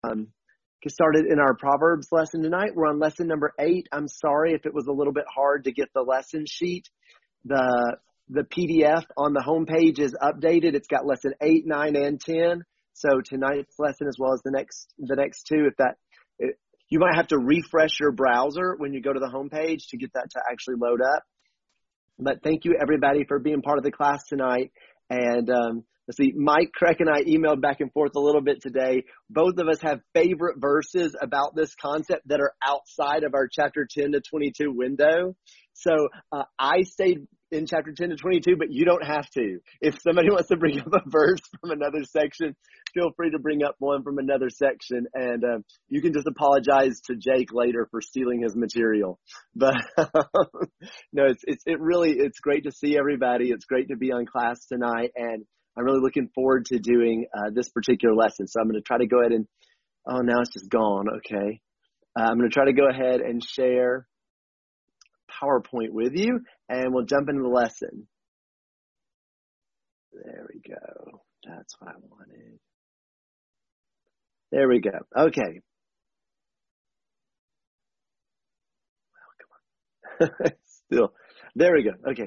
get started in our Proverbs lesson tonight. We're on lesson number 8. I'm sorry if it was a little bit hard to get the lesson sheet. The PDF on the homepage is updated. It's got lesson 8, 9, and 10. So tonight's lesson, as well as the next two, you might have to refresh your browser when you go to the homepage to get that to actually load up. But thank you, everybody, for being part of the class tonight. And let's see, Mike, Craig, and I emailed back and forth a little bit today. Both of us have favorite verses about this concept that are outside of our chapter 10 to 22 window. So I stayed in chapter 10 to 22, but you don't have to. If somebody wants to bring up a verse from another section, feel free to bring up one from another section, and you can just apologize to Jake later for stealing his material. But no, it's great to see everybody. It's great to be on class tonight, and I'm really looking forward to doing this particular lesson. So I'm going to try to go ahead and, now it's just gone. Okay. I'm going to try to go ahead and share PowerPoint with you, and we'll jump into the lesson. There we go. That's what I wanted. There we go. Okay. Well, come on. Still. There we go. Okay.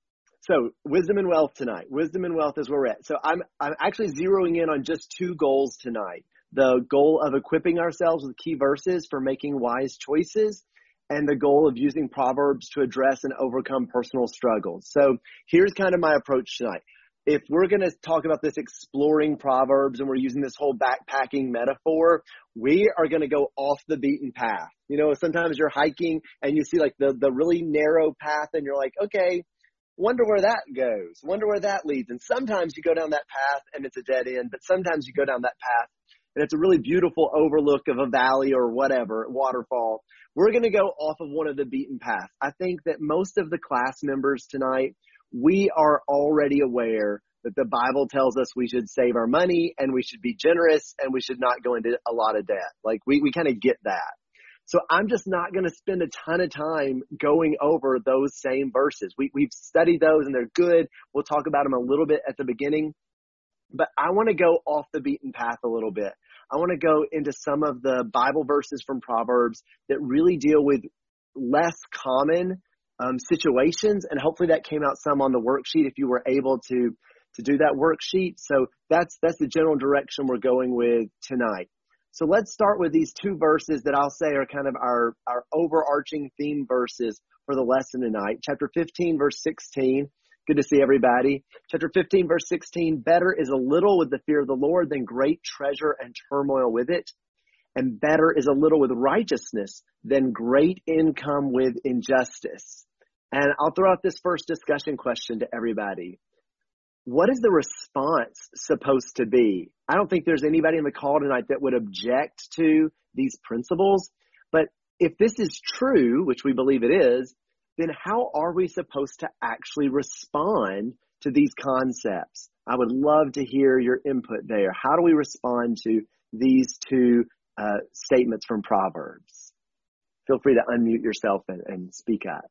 So wisdom and wealth tonight. Wisdom and wealth is where we're at. So I'm actually zeroing in on just 2 goals tonight. The goal of equipping ourselves with key verses for making wise choices, and the goal of using Proverbs to address and overcome personal struggles. So here's kind of my approach tonight. If we're going to talk about this exploring Proverbs and we're using this whole backpacking metaphor, we are going to go off the beaten path. You know, sometimes you're hiking and you see like the really narrow path and you're like, okay, wonder where that goes, wonder where that leads. And sometimes you go down that path and it's a dead end, but sometimes you go down that path and it's a really beautiful overlook of a valley or whatever, waterfall. We're going to go off of one of the beaten paths. I think that most of the class members tonight, we are already aware that the Bible tells us we should save our money and we should be generous and we should not go into a lot of debt. Like we kind of get that. So I'm just not going to spend a ton of time going over those same verses. We've studied those and they're good. We'll talk about them a little bit at the beginning. But I want to go off the beaten path a little bit. I want to go into some of the Bible verses from Proverbs that really deal with less common situations. And hopefully that came out some on the worksheet if you were able to do that worksheet. So that's the general direction we're going with tonight. So let's start with these 2 verses that I'll say are kind of our overarching theme verses for the lesson tonight. Chapter 15, verse 16. Good to see everybody. Chapter 15, verse 16. Better is a little with the fear of the Lord than great treasure and turmoil with it. And better is a little with righteousness than great income with injustice. And I'll throw out this first discussion question to everybody. What is the response supposed to be? I don't think there's anybody in the call tonight that would object to these principles. But if this is true, which we believe it is, then how are we supposed to actually respond to these concepts? I would love to hear your input there. How do we respond to these 2 statements from Proverbs? Feel free to unmute yourself and speak up.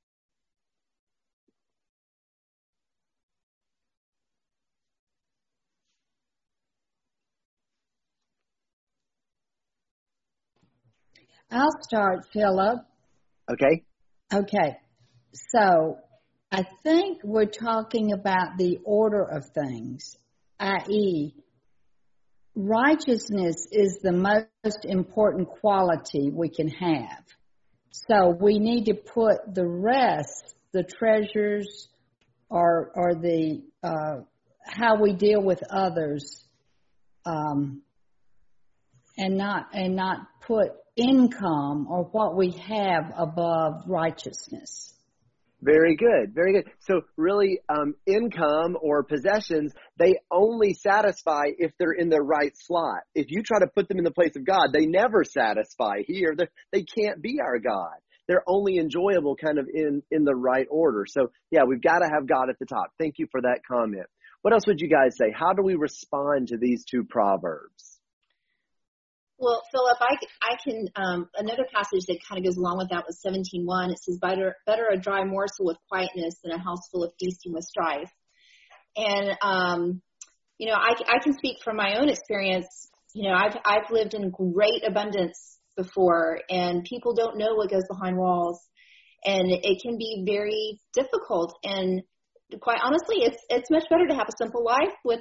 I'll start, Philip. Okay. Okay. So I think we're talking about the order of things, i.e., righteousness is the most important quality we can have. So we need to put the rest, the treasures or the how we deal with others, and not put income or what we have above righteousness. Very good. Very good. So really, income or possessions, they only satisfy if they're in the right slot. If you try to put them in the place of God, they never satisfy here. They can't be our God. They're only enjoyable kind of in the right order. So yeah, we've got to have God at the top. Thank you for that comment. What else would you guys say? How do we respond to these 2 proverbs? Well, Philip, I can, another passage that kind of goes along with that was 17:1. It says, better a dry morsel with quietness than a house full of feasting with strife. And, I can speak from my own experience. I've lived in great abundance before, and people don't know what goes behind walls, and it can be very difficult. And quite honestly, it's much better to have a simple life with,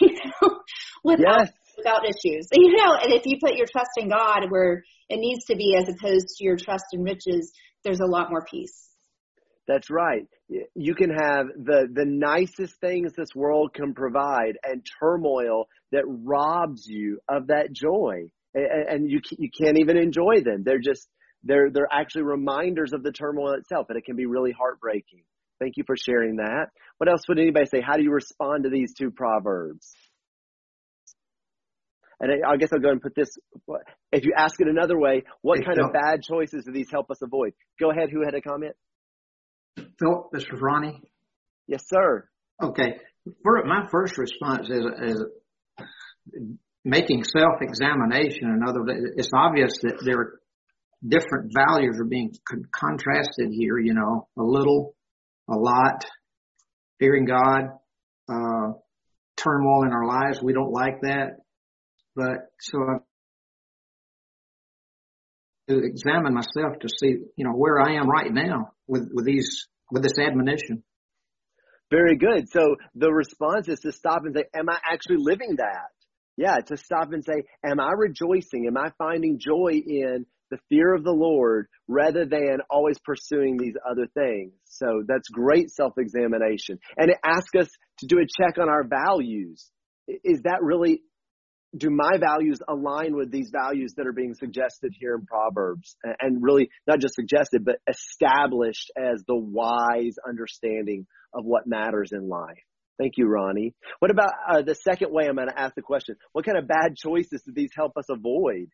without issues, and if you put your trust in God where it needs to be, as opposed to your trust in riches, there's a lot more peace. That's right. You can have the nicest things this world can provide and turmoil that robs you of that joy. And you can't even enjoy them. They're actually reminders of the turmoil itself, and it can be really heartbreaking. Thank you for sharing that. What else would anybody say? How do you respond to these two proverbs? And I guess I'll go and put this, if you ask it another way, what kind of bad choices do these help us avoid? Go ahead. Who had a comment? Phil, this is Ronnie. Yes, sir. Okay. My first response is making self-examination. In other words, it's obvious that there are different values are being contrasted here, a little, a lot, fearing God, turmoil in our lives. We don't like that. But so I to examine myself to see, where I am right now with this admonition. Very good. So the response is to stop and say, am I actually living that? Yeah, to stop and say, am I rejoicing? Am I finding joy in the fear of the Lord rather than always pursuing these other things? So that's great self-examination. And it asks us to do a check on our values. Is that really, do my values align with these values that are being suggested here in Proverbs? And really not just suggested, but established as the wise understanding of what matters in life. Thank you, Ronnie. What about the second way I'm going to ask the question? What kind of bad choices do these help us avoid?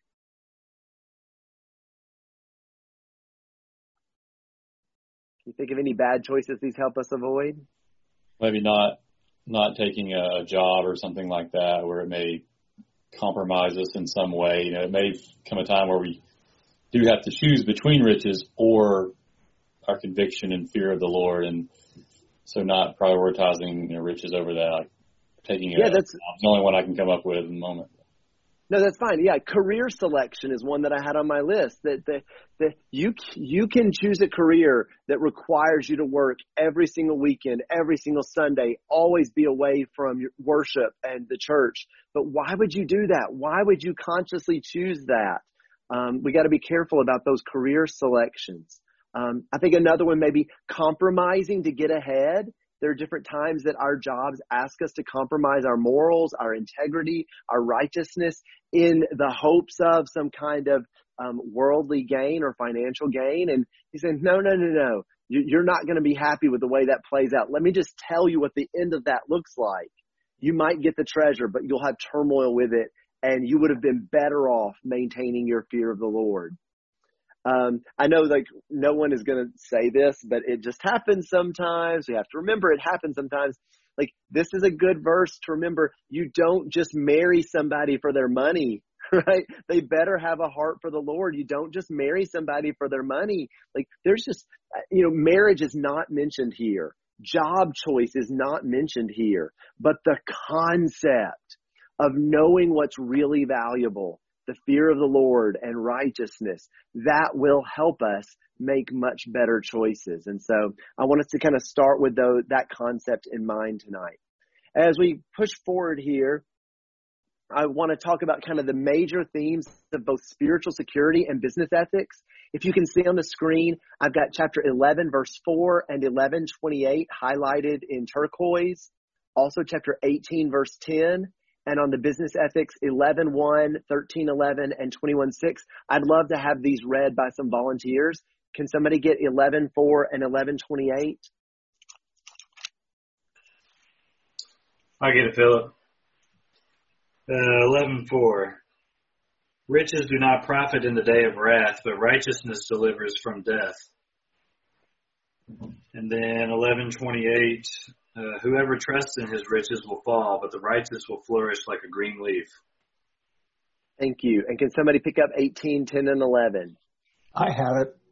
Can you think of any bad choices these help us avoid? Maybe not taking a job or something like that where it may compromise us in some way. It may come a time where we do have to choose between riches or our conviction and fear of the Lord, and so not prioritizing riches over that. Like taking that's the only one I can come up with in the moment. No, that's fine. Yeah, career selection is one that I had on my list. That you can choose a career that requires you to work every single weekend, every single Sunday, always be away from your worship and the church. But why would you do that? Why would you consciously choose that? We got to be careful about those career selections. I think another one may be compromising to get ahead. There are different times that our jobs ask us to compromise our morals, our integrity, our righteousness in the hopes of some kind of worldly gain or financial gain. And he said, no. You're not going to be happy with the way that plays out. Let me just tell you what the end of that looks like. You might get the treasure, but you'll have turmoil with it. And you would have been better off maintaining your fear of the Lord. I know no one is going to say this, but it just happens sometimes. We have to remember it happens sometimes. This is a good verse to remember. You don't just marry somebody for their money, right? They better have a heart for the Lord. You don't just marry somebody for their money. There's just, marriage is not mentioned here. Job choice is not mentioned here, but the concept of knowing what's really valuable, the fear of the Lord and righteousness, that will help us make much better choices. And so I want us to kind of start with that concept in mind tonight. As we push forward here, I want to talk about kind of the major themes of both spiritual security and business ethics. If you can see on the screen, I've got chapter 11, verse 4 and 11:28 highlighted in turquoise. Also chapter 18, verse 10. And on the business ethics, 11:1, 13:11, and 21:6. I'd love to have these read by some volunteers. Can somebody get 11:4 and 11:28? I get it, Philip. 11:4. Riches do not profit in the day of wrath, but righteousness delivers from death. And then 11:28. Whoever trusts in his riches will fall, but the righteous will flourish like a green leaf. Thank you. And can somebody pick up 18, 10, and 11? I have it.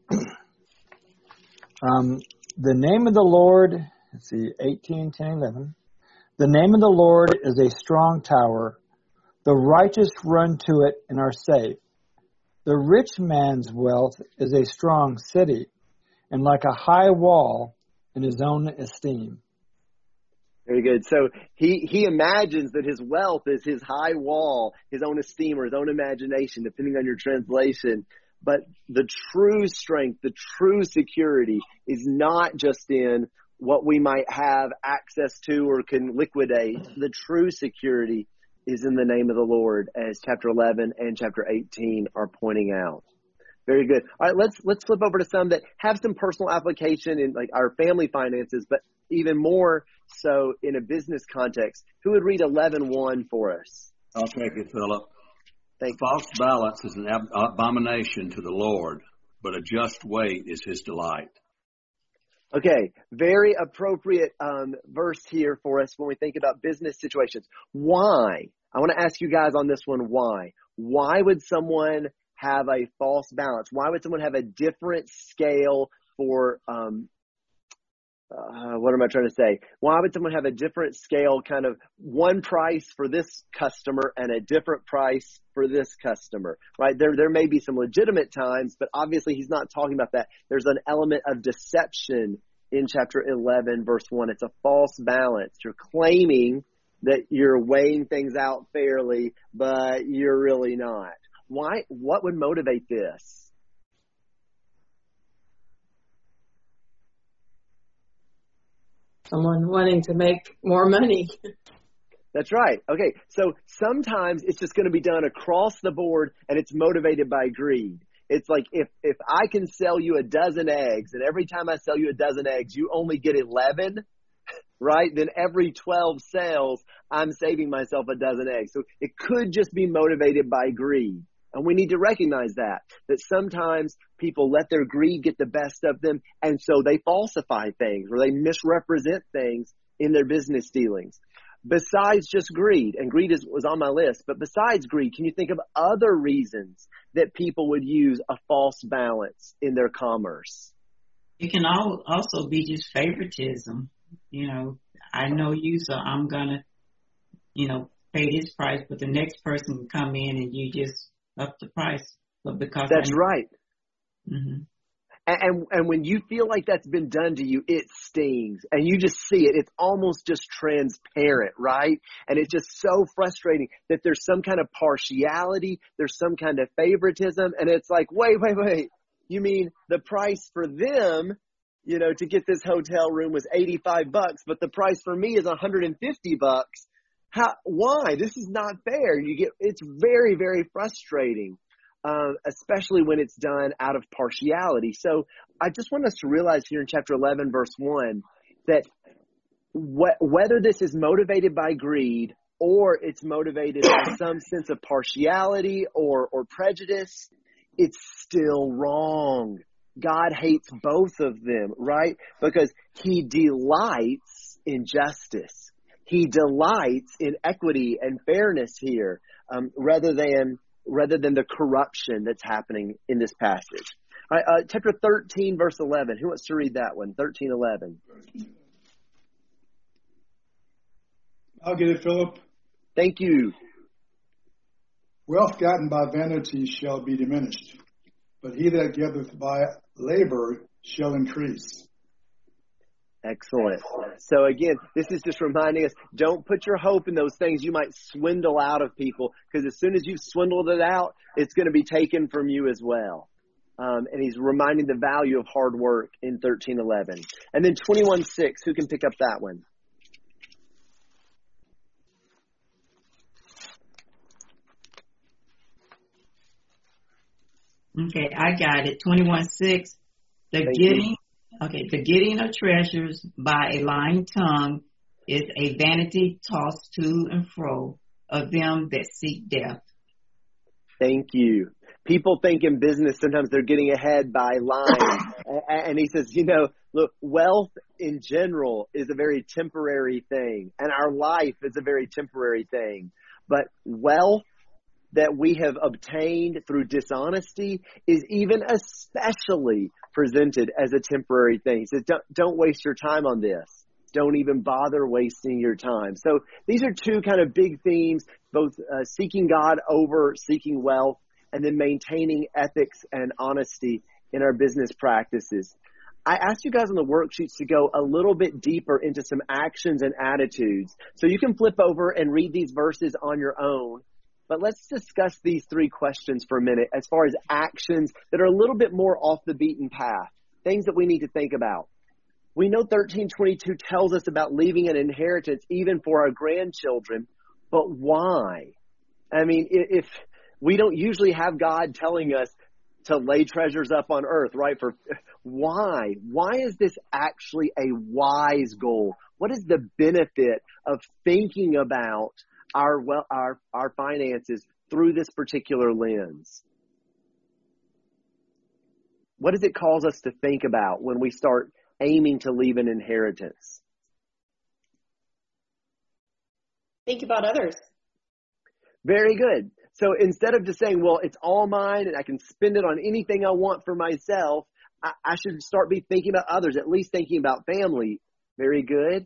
The name of the Lord, 18, 10, 11. The name of the Lord is a strong tower. The righteous run to it and are safe. The rich man's wealth is a strong city, and like a high wall in his own esteem. Very good. So he imagines that his wealth is his high wall, his own esteem or his own imagination, depending on your translation. But the true strength, the true security is not just in what we might have access to or can liquidate. The true security is in the name of the Lord, as chapter 11 and chapter 18 are pointing out. Very good. All right, let's flip over to some that have some personal application in like our family finances, but even more so in a business context. Who would read 11:1 for us? I'll take it, Philip. Thank False balance is an abomination to the Lord, but a just weight is his delight. Okay, very appropriate verse here for us when we think about business situations. Why? I want to ask you guys on this one, why? Why would someone have a false balance? Why would someone have a different scale for, what am I trying to say? Why would someone have a different scale, kind of one price for this customer and a different price for this customer, right? There may be some legitimate times, but obviously he's not talking about that. There's an element of deception in chapter 11, verse 1. It's a false balance. You're claiming that you're weighing things out fairly, but you're really not. Why? What would motivate this? Someone wanting to make more money. That's right. Okay, so sometimes it's just going to be done across the board, and it's motivated by greed. It's like if I can sell you a dozen eggs, and every time I sell you a dozen eggs, you only get 11, right? Then every 12 sales, I'm saving myself a dozen eggs. So it could just be motivated by greed. And we need to recognize that sometimes people let their greed get the best of them, and so they falsify things or they misrepresent things in their business dealings. Besides just greed, and greed was on my list, but besides greed, can you think of other reasons that people would use a false balance in their commerce? It can also be just favoritism. You know, I know you, so I'm going to, pay this price, but the next person can come in and you just up the price. But because that's right. Mm-hmm. And when you feel like that's been done to you, it stings. And you just see it. It's almost just transparent, right? And it's just so frustrating that there's some kind of partiality. There's some kind of favoritism. And it's like, wait. You mean the price for them, to get this hotel room was $85, but the price for me is $150. Why? This is not fair. It's very, very frustrating. Especially when it's done out of partiality. So I just want us to realize here in chapter 11, verse 1, that whether this is motivated by greed or it's motivated by some sense of partiality or prejudice, it's still wrong. God hates both of them, right? Because he delights in justice. He delights in equity and fairness here, rather than the corruption that's happening in this passage. All right, chapter 13, verse 11. Who wants to read that one? 13:11. I'll get it, Philip. Thank you. Wealth gotten by vanity shall be diminished, but he that gathereth by labor shall increase. Excellent. So again, this is just reminding us, don't put your hope in those things you might swindle out of people, because as soon as you've swindled it out, it's going to be taken from you as well. And he's reminding the value of hard work in 13:11. And then 21:6, who can pick up that one? Okay, I got it. 21:6. The getting of treasures by a lying tongue is a vanity tossed to and fro of them that seek death. Thank you. People think in business sometimes they're getting ahead by lying. And he says, look, wealth in general is a very temporary thing, and our life is a very temporary thing. But wealth that we have obtained through dishonesty is even especially presented as a temporary thing. He says, don't waste your time on this. don't even bother wasting your time. So these are two kind of big themes, both seeking God over seeking wealth, and then maintaining ethics and honesty in our business practices. I asked you guys on the worksheets to go a little bit deeper into some actions and attitudes. So you can flip over and read these verses on your own. But let's discuss these three questions for a minute as far as actions that are a little bit more off the beaten path, things that we need to think about. We know 13:22 tells us about leaving an inheritance even for our grandchildren, but why? I mean, if we don't usually have God telling us to lay treasures up on earth, right? Why? Why is this actually a wise goal? What is the benefit of thinking about our finances through this particular lens? What does it cause us to think about when we start aiming to leave an inheritance? Think about others. Very good. So instead of just saying, well, it's all mine and I can spend it on anything I want for myself, I should start be thinking about others, at least thinking about family. Very good.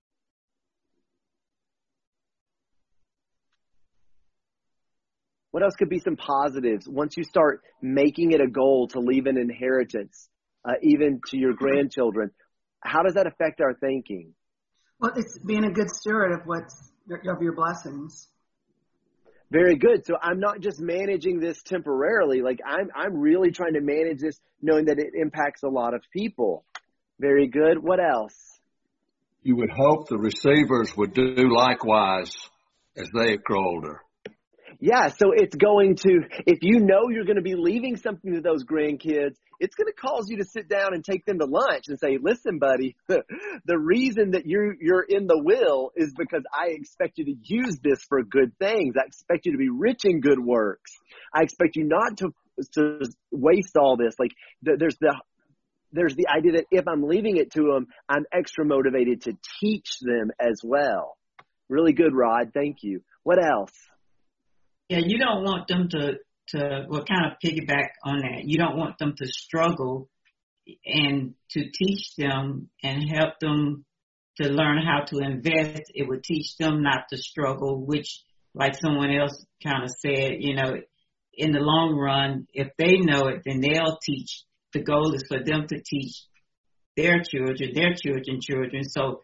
What else could be some positives once you start making it a goal to leave an inheritance, even to your grandchildren? How does that affect our thinking? Well, it's being a good steward of your blessings. Very good. So I'm not just managing this temporarily. Like I'm really trying to manage this knowing that it impacts a lot of people. Very good. What else? You would hope the receivers would do likewise as they grow older. Yeah, so it's going to, if you know you're going to be leaving something to those grandkids, it's going to cause you to sit down and take them to lunch and say, listen, buddy, the reason that you're in the will is because I expect you to use this for good things. I expect you to be rich in good works. I expect you not to waste all this. Like there's the idea that if I'm leaving it to them, I'm extra motivated to teach them as well. Really good, Rod. Thank you. What else? Yeah, you don't want them to kind of piggyback on that. You don't want them to struggle, and to teach them and help them to learn how to invest. It would teach them not to struggle, which, like someone else kind of said, in the long run, if they know it, then they'll teach. The goal is for them to teach their children. So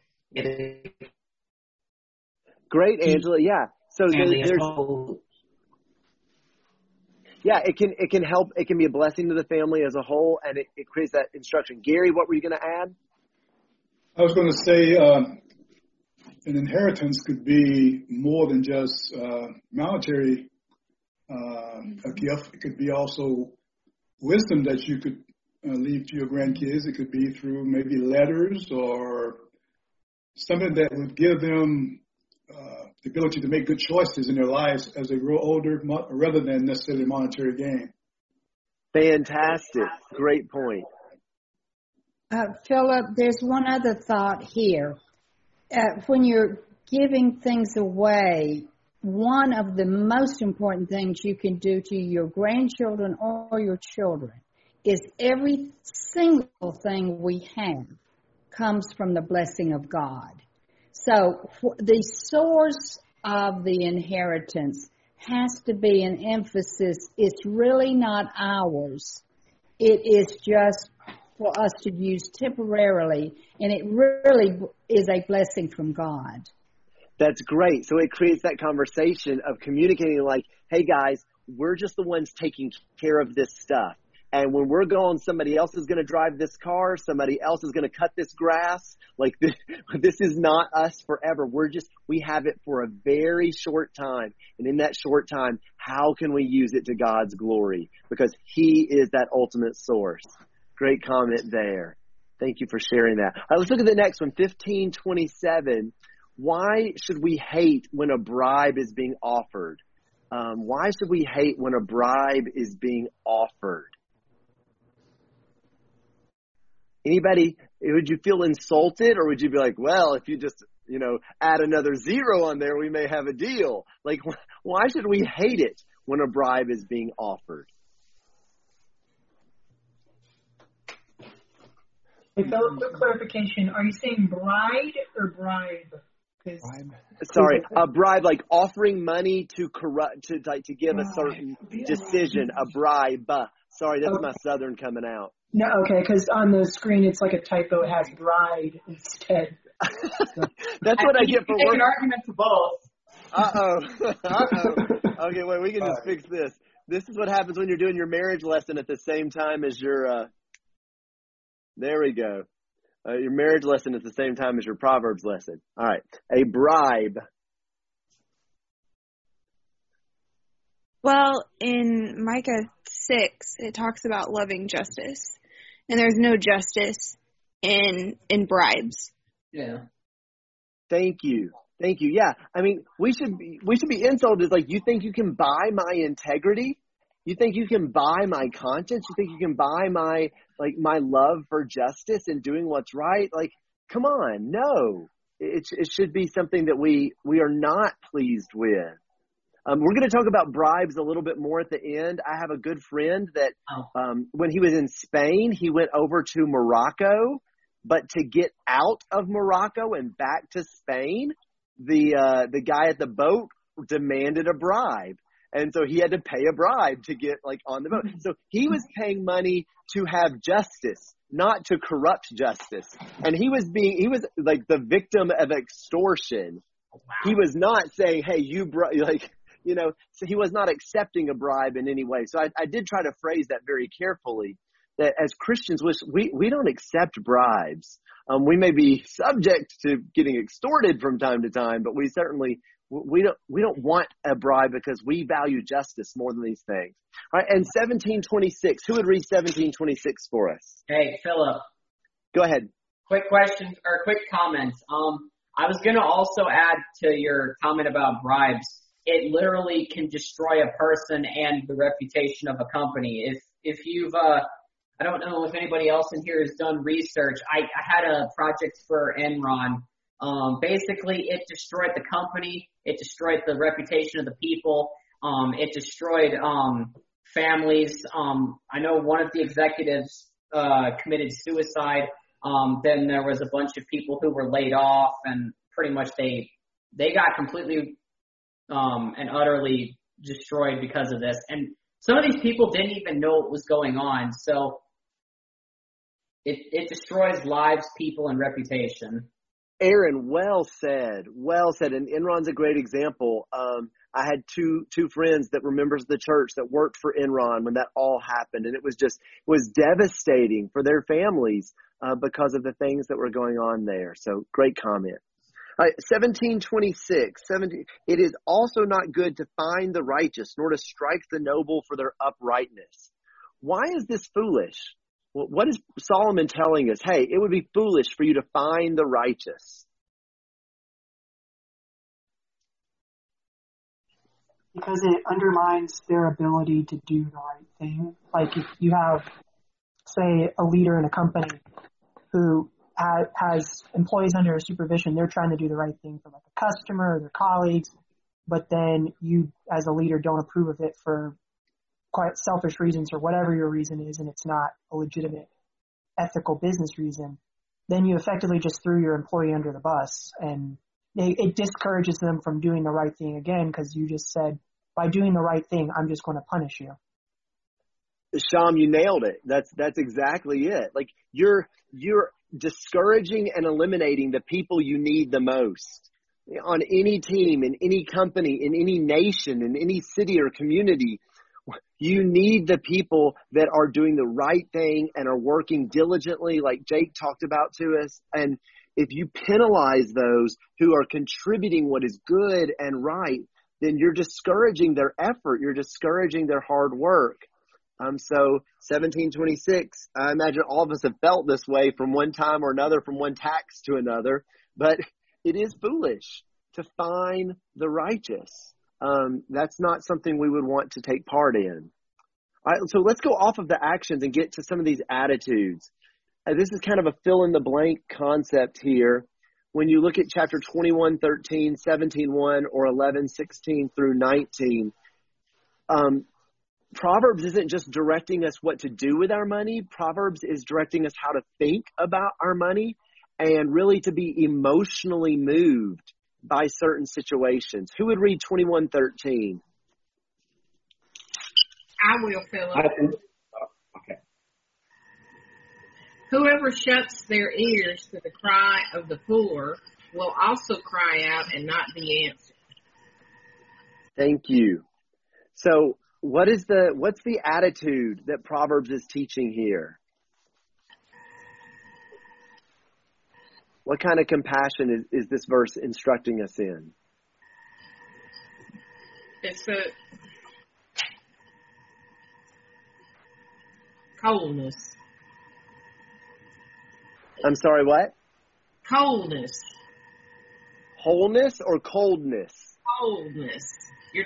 great, Angela. Yeah. So there's yeah, it can help. It can be a blessing to the family as a whole, and it creates that instruction. Gary, what were you going to add? I was going to say an inheritance could be more than just monetary a gift. It could be also wisdom that you could leave to your grandkids. It could be through maybe letters or something that would give them the ability to make good choices in their lives as they grow older, rather than necessarily monetary gain. Fantastic. Great point. Philip, there's one other thought here. When you're giving things away, one of the most important things you can do to your grandchildren or your children is every single thing we have comes from the blessing of God. So the source of the inheritance has to be an emphasis. It's really not ours. It is just for us to use temporarily, and it really is a blessing from God. That's great. So it creates that conversation of communicating like, hey guys, we're just the ones taking care of this stuff. And when we're gone, somebody else is going to drive this car. Somebody else is going to cut this grass. Like this is not us forever. We have it for a very short time. And in that short time, how can we use it to God's glory? Because He is that ultimate source. Great comment there. Thank you for sharing that. All right, let's look at the next one, 15:27. Why should we hate when a bribe is being offered? Why should we hate when a bribe is being offered? Anybody, would you feel insulted, or would you be like, well, if you just, add another zero on there, we may have a deal? Like, why should we hate it when a bribe is being offered? Hey, Philip, quick clarification. Are you saying bride or bribe? Sorry, a bribe, like offering money to give a certain decision, a bribe. Sorry, that's my Southern coming out. No, okay, because on the screen it's like a typo. It has bride instead. That's what I get for work. An argument for both. Okay, wait, we can just fix this. This is what happens when you're doing your marriage lesson at the same time as your, there we go. Your marriage lesson at the same time as your Proverbs lesson. All right. A bribe. Well, in Micah 6, it talks about loving justice. And there's no justice in bribes. Yeah. Thank you. Yeah. I mean, we should be insulted. Like, you think you can buy my integrity? You think you can buy my conscience? You think you can buy my love for justice and doing what's right? Like, come on. No, it should be something that we are not pleased with. We're going to talk about bribes a little bit more at the end. I have a good friend that when he was in Spain, he went over to Morocco, but to get out of Morocco and back to Spain, the guy at the boat demanded a bribe. And so he had to pay a bribe to get on the boat. So he was paying money to have justice, not to corrupt justice. And he was like the victim of extortion. Wow. He was not saying, hey, so he was not accepting a bribe in any way. So I did try to phrase that very carefully, that as Christians, we don't accept bribes. We may be subject to getting extorted from time to time, but we certainly we don't want a bribe because we value justice more than these things. All right, and 1726. Who would read 1726 for us? Hey, Philip. Go ahead. Quick questions or quick comments. I was going to also add to your comment about bribes. It literally can destroy a person and the reputation of a company. If you've I don't know if anybody else in here has done research. I had a project for Enron. Basically, it destroyed the company. It destroyed the reputation of the people. It destroyed families. I know one of the executives committed suicide. Then there was a bunch of people who were laid off, and pretty much they got completely and utterly destroyed because of this. And some of these people didn't even know what was going on. So it destroys lives, people, and reputation. Aaron, well said. And Enron's a great example. I had two friends that were members of the church that worked for Enron when that all happened. And it was devastating for their families because of the things that were going on there. So great comment. All right, 1726. It is also not good to fine the righteous, nor to strike the noble for their uprightness. Why is this foolish? Well, what is Solomon telling us? Hey, it would be foolish for you to fine the righteous. Because it undermines their ability to do the right thing. Like if you have, say, a leader in a company who has employees under a supervision, they're trying to do the right thing for like a customer or their colleagues, but then you as a leader don't approve of it for quite selfish reasons or whatever your reason is, and it's not a legitimate ethical business reason, then you effectively just threw your employee under the bus, and it discourages them from doing the right thing again because you just said, by doing the right thing, I'm just going to punish you. Sham, you nailed it. That's exactly it. Like you're discouraging and eliminating the people you need the most. On any team, in any company, in any nation, in any city or community, you need the people that are doing the right thing and are working diligently, like Jake talked about to us. And if you penalize those who are contributing what is good and right, then you're discouraging their effort. You're discouraging their hard work. So 1726, I imagine all of us have felt this way from one time or another, from one tax to another, but it is foolish to fine the righteous. That's not something we would want to take part in. All right, so let's go off of the actions and get to some of these attitudes. This is kind of a fill-in-the-blank concept here. When you look at chapter 21:13, 17:1, or 11:16 through 19, Proverbs isn't just directing us what to do with our money. Proverbs is directing us how to think about our money and really to be emotionally moved by certain situations. Who would read 21:13? I will, Philip. Okay. Whoever shuts their ears to the cry of the poor will also cry out and not be answered. Thank you. So what's the attitude that Proverbs is teaching here? What kind of compassion is this verse instructing us in? It's a coldness. I'm sorry, what? Coldness. Wholeness or coldness? Coldness. You're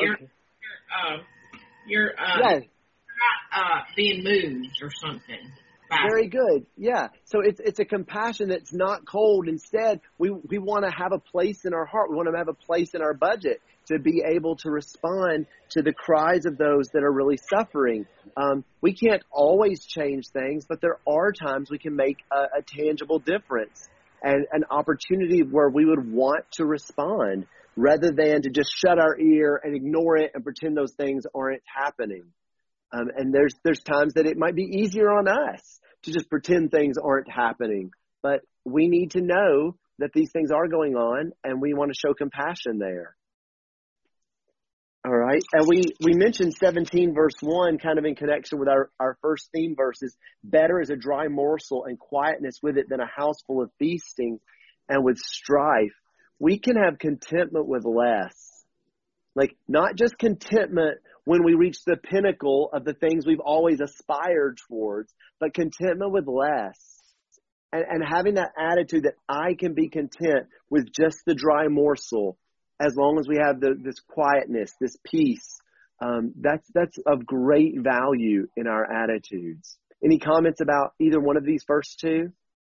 not being moved or something. Very good. Yeah. So it's a compassion that's not cold. Instead, we want to have a place in our heart. We want to have a place in our budget to be able to respond to the cries of those that are really suffering. We can't always change things, but there are times we can make a tangible difference and an opportunity where we would want to respond rather than to just shut our ear and ignore it and pretend those things aren't happening. And there's times that it might be easier on us to just pretend things aren't happening. But we need to know that these things are going on, and we want to show compassion there. All right. And we mentioned 17 verse 1 kind of in connection with our first theme verses. Better is a dry morsel and quietness with it than a house full of feasting and with strife. We can have contentment with less. Like, not just contentment when we reach the pinnacle of the things we've always aspired towards, but contentment with less. And having that attitude that I can be content with just the dry morsel as long as we have this quietness, this peace. That's of great value in our attitudes. Any comments about either one of these first two?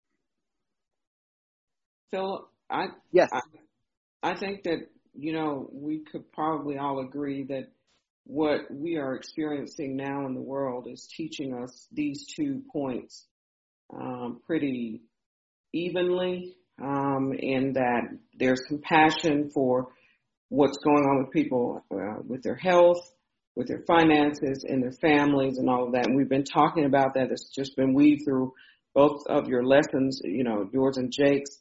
Philip, Yes. I think that, we could probably all agree that what we are experiencing now in the world is teaching us these 2 points pretty evenly, in that there's compassion for what's going on with people, with their health, with their finances, and their families and all of that. And we've been talking about that. It's just been weaved through both of your lessons, yours and Jake's.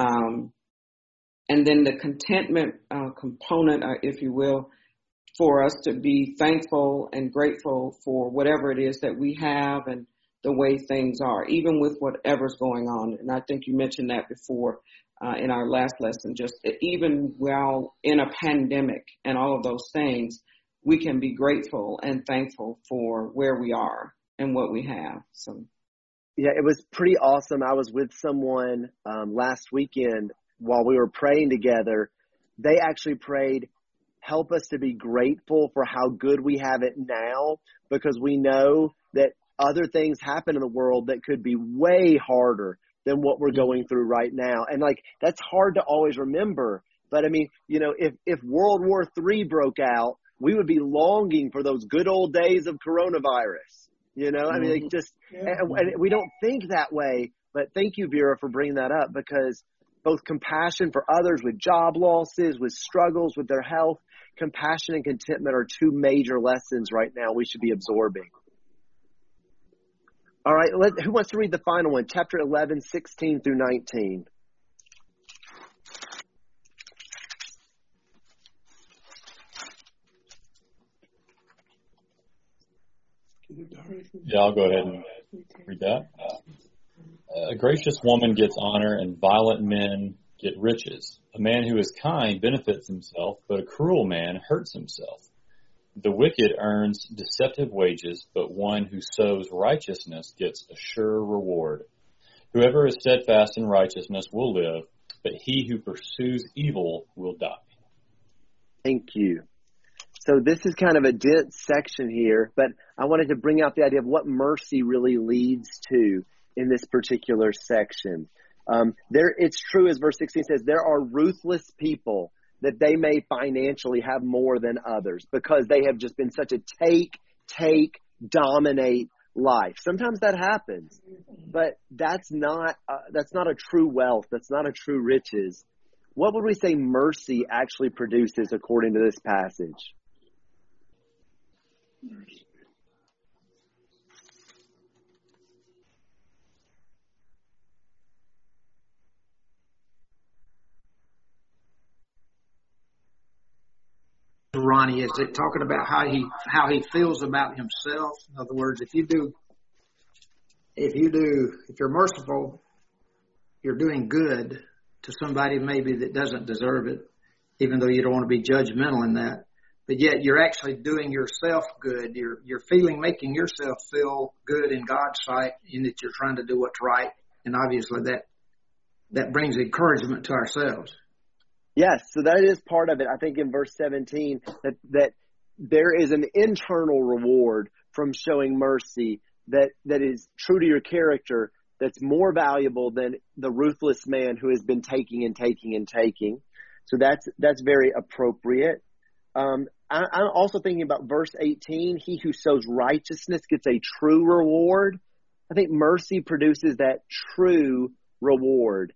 And then the contentment component, if you will, for us to be thankful and grateful for whatever it is that we have and the way things are, even with whatever's going on. And I think you mentioned that before in our last lesson, just even while in a pandemic and all of those things, we can be grateful and thankful for where we are and what we have. So, yeah, it was pretty awesome. I was with someone last weekend while we were praying together. They actually prayed, help us to be grateful for how good we have it now, because we know that other things happen in the world that could be way harder than what we're going through right now. And that's hard to always remember. But I mean, if World War III broke out, we would be longing for those good old days of coronavirus. I mean, and we don't think that way. But thank you, Vera, for bringing that up, because both compassion for others with job losses, with struggles with their health, compassion and contentment are 2 major lessons right now we should be absorbing. All right, who wants to read the final one? Chapter 11, 16 through 19. Yeah, I'll go ahead and read that. A gracious woman gets honor, and violent men get riches. A man who is kind benefits himself, but a cruel man hurts himself. The wicked earns deceptive wages, but one who sows righteousness gets a sure reward. Whoever is steadfast in righteousness will live, but he who pursues evil will die. Thank you. So this is kind of a dense section here, but I wanted to bring out the idea of what mercy really leads to in this particular section. It's true, as verse 16 says, there are ruthless people that they may financially have more than others because they have just been such a take take, dominate life. Sometimes that happens, but that's not a true wealth. That's not a true riches. What would we say mercy actually produces according to this passage? Ronnie, is it talking about how he feels about himself? In other words, if you're merciful, you're doing good to somebody maybe that doesn't deserve it, even though you don't want to be judgmental in that. But yet you're actually doing yourself good. You're making yourself feel good in God's sight, in that you're trying to do what's right. And obviously that brings encouragement to ourselves. Yes, so that is part of it. I think in verse 17 that there is an internal reward from showing mercy that is true to your character, that's more valuable than the ruthless man who has been taking and taking and taking. So that's very appropriate. I'm also thinking about verse 18. He who sows righteousness gets a true reward. I think mercy produces that true reward.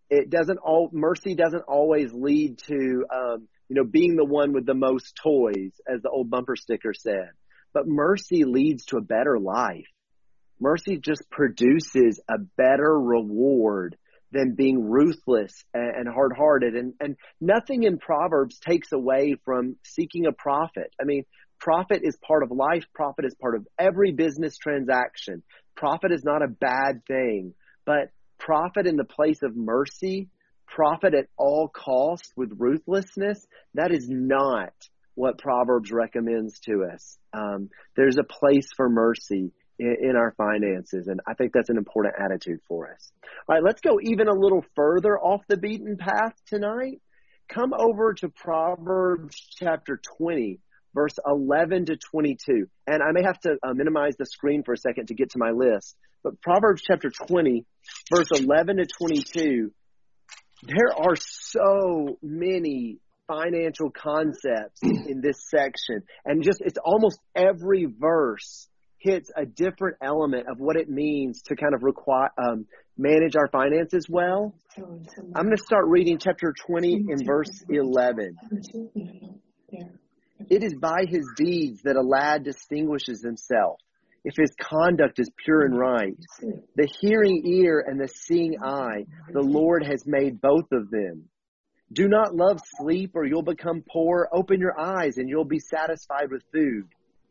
Mercy doesn't always lead to, being the one with the most toys, as the old bumper sticker said. But mercy leads to a better life. Mercy just produces a better reward than being ruthless and hard-hearted. And nothing in Proverbs takes away from seeking a profit. I mean, profit is part of life. Profit is part of every business transaction. Profit is not a bad thing, but profit in the place of mercy, profit at all costs with ruthlessness, that is not what Proverbs recommends to us. There's a place for mercy in our finances, and I think that's an important attitude for us. All right, let's go even a little further off the beaten path tonight. Come over to Proverbs chapter 20, verse 11 to 22. And I may have to minimize the screen for a second to get to my list. But Proverbs chapter 20, verse 11 to 22, there are so many financial concepts in this section. And it's almost every verse hits a different element of what it means to kind of manage our finances well. I'm going to start reading chapter 20 in verse 11. It is by his deeds that a lad distinguishes himself, if his conduct is pure and right. The hearing ear and the seeing eye, the Lord has made both of them. Do not love sleep or you'll become poor. Open your eyes and you'll be satisfied with food.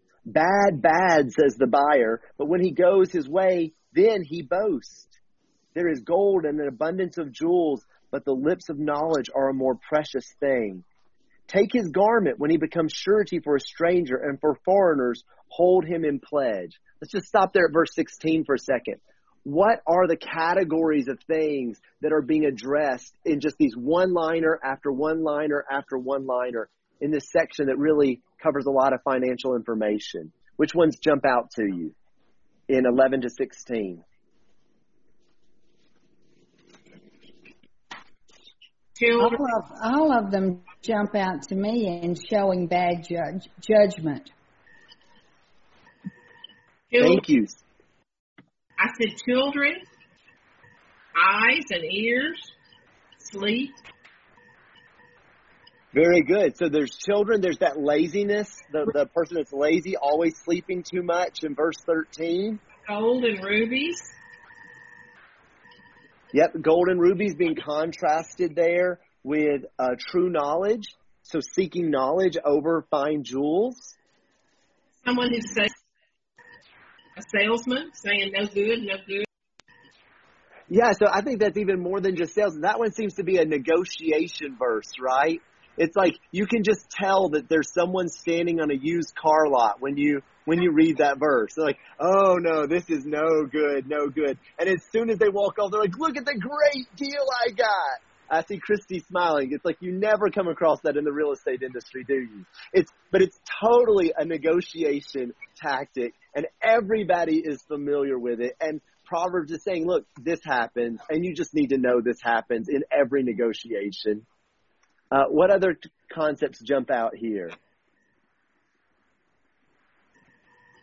Bad, says the buyer, but when he goes his way, then he boasts. There is gold and an abundance of jewels, but the lips of knowledge are a more precious thing. Take his garment when he becomes surety for a stranger, and for foreigners, hold him in pledge. Let's just stop there at verse 16 for a second. What are the categories of things that are being addressed in just these one-liner after one-liner after one-liner in this section that really covers a lot of financial information? Which ones jump out to you in 11 to 16? All of them jump out to me in showing bad judgment. Thank you. I said children, eyes and ears, sleep. Very good. So there's children, there's that laziness, the person that's lazy, always sleeping too much in verse 13. Gold and rubies. Yep, gold and rubies being contrasted there with true knowledge. So seeking knowledge over fine jewels. Someone who says, a salesman saying no good. Yeah, so I think that's even more than just sales. That one seems to be a negotiation verse, right? It's like you can just tell that there's someone standing on a used car lot when you read that verse. They're like, oh no, this is no good. And as soon as they walk off, they're like, look at the great deal I got. I see Christy smiling. It's like you never come across that in the real estate industry, do you? But it's totally a negotiation tactic, and everybody is familiar with it. And Proverbs is saying, look, this happens, and you just need to know this happens in every negotiation. What other concepts jump out here?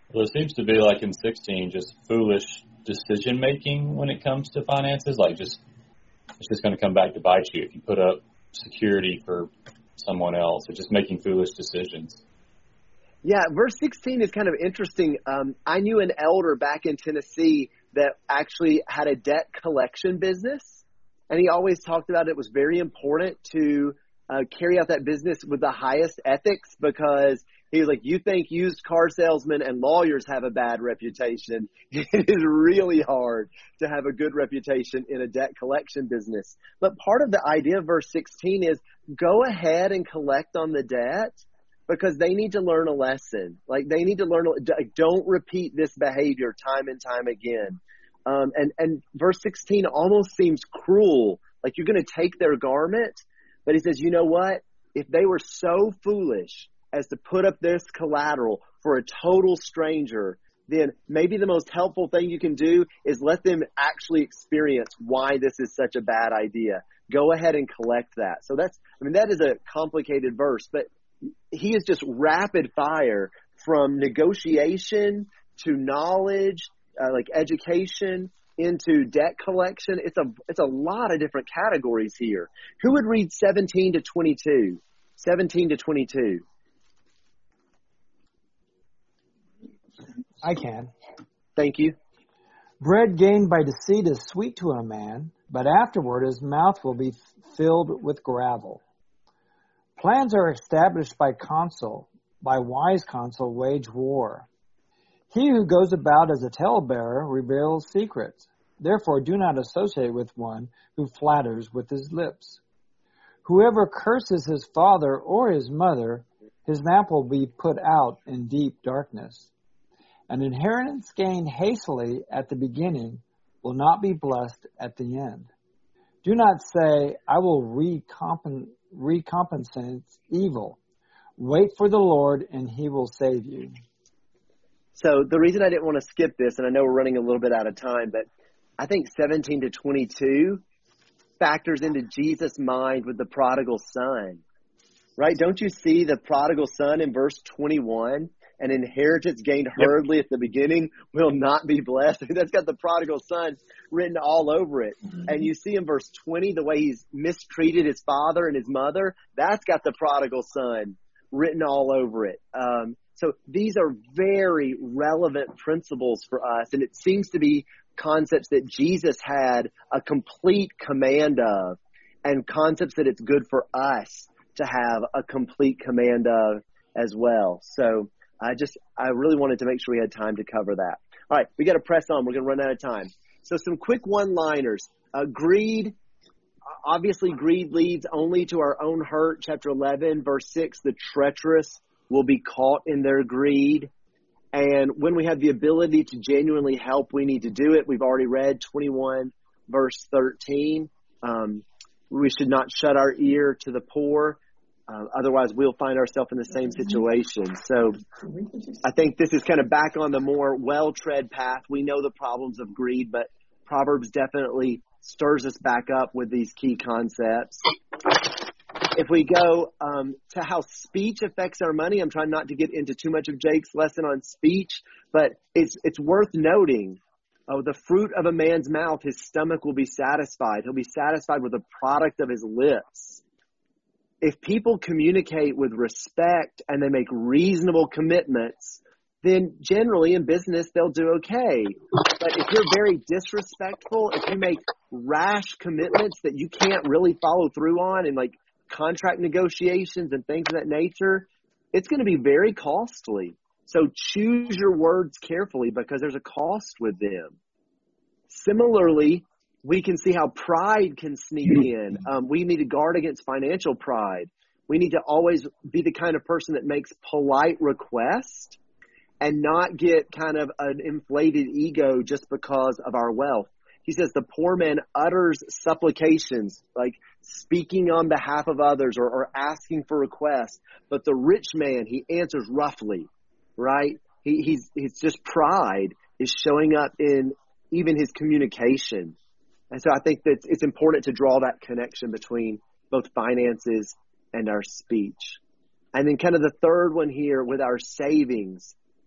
Well, there seems to be, like in 16, just foolish decision making when it comes to finances. Like it's just going to come back to bite you if you put up security for someone else. It's just making foolish decisions. Yeah, verse 16 is kind of interesting. I knew an elder back in Tennessee that actually had a debt collection business, and he always talked about it was very important to carry out that business with the highest ethics, because he was like, you think used car salesmen and lawyers have a bad reputation. It is really hard to have a good reputation in a debt collection business. But part of the idea of verse 16 is go ahead and collect on the debt, because they need to learn a lesson. Like they need to learn, don't repeat this behavior time and time again. And verse 16 almost seems cruel. Like you're going to take their garment. But he says, you know what? If they were so foolish as to put up this collateral for a total stranger, then maybe the most helpful thing you can do is let them actually experience why this is such a bad idea. Go ahead and collect that. So that is a complicated verse, but he is just rapid fire from negotiation to knowledge, like education, into debt collection. It's a lot of different categories here. Who would read 17 to 22? 17 to 22. I can. Thank you. Bread gained by deceit is sweet to a man, but afterward his mouth will be filled with gravel. Plans are established by counsel. By wise counsel wage war. He who goes about as a talebearer reveals secrets. Therefore do not associate with one who flatters with his lips. Whoever curses his father or his mother, his lamp will be put out in deep darkness. An inheritance gained hastily at the beginning will not be blessed at the end. Do not say, I will recompensate evil. Wait for the Lord and he will save you. So the reason I didn't want to skip this, and I know we're running a little bit out of time, but I think 17 to 22 factors into Jesus' mind with the prodigal son, right? Don't you see the prodigal son in verse 21? An inheritance gained hurriedly at the beginning will not be blessed. That's got the prodigal son written all over it. And you see in verse 20, the way he's mistreated his father and his mother, that's got the prodigal son written all over it. So these are very relevant principles for us. And it seems to be concepts that Jesus had a complete command of, and concepts that it's good for us to have a complete command of as well. So I really wanted to make sure we had time to cover that. All right, we got to press on. We're going to run out of time. So some quick one-liners. Greed. Obviously, greed leads only to our own hurt. Chapter 11, verse 6, the treacherous will be caught in their greed. And when we have the ability to genuinely help, we need to do it. We've already read 21, verse 13. We should not shut our ear to the poor. Otherwise, we'll find ourselves in the same situation. So I think this is kind of back on the more well-tread path. We know the problems of greed, but Proverbs definitely stirs us back up with these key concepts. If we go to how speech affects our money, I'm trying not to get into too much of Jake's lesson on speech, but it's worth noting, the fruit of a man's mouth, his stomach will be satisfied. He'll be satisfied with the product of his lips. If people communicate with respect and they make reasonable commitments, then generally in business they'll do okay. But if you're very disrespectful, if you make rash commitments that you can't really follow through on, and like contract negotiations and things of that nature, it's going to be very costly. So choose your words carefully, because there's a cost with them. Similarly, we can see how pride can sneak in. We need to guard against financial pride. We need to always be the kind of person that makes polite requests and not get kind of an inflated ego just because of our wealth. He says the poor man utters supplications, like speaking on behalf of others or asking for requests. But the rich man, he answers roughly, right? He's just pride is showing up in even his communication. And so I think that it's important to draw that connection between both finances and our speech. And then kind of the third one here with our savings.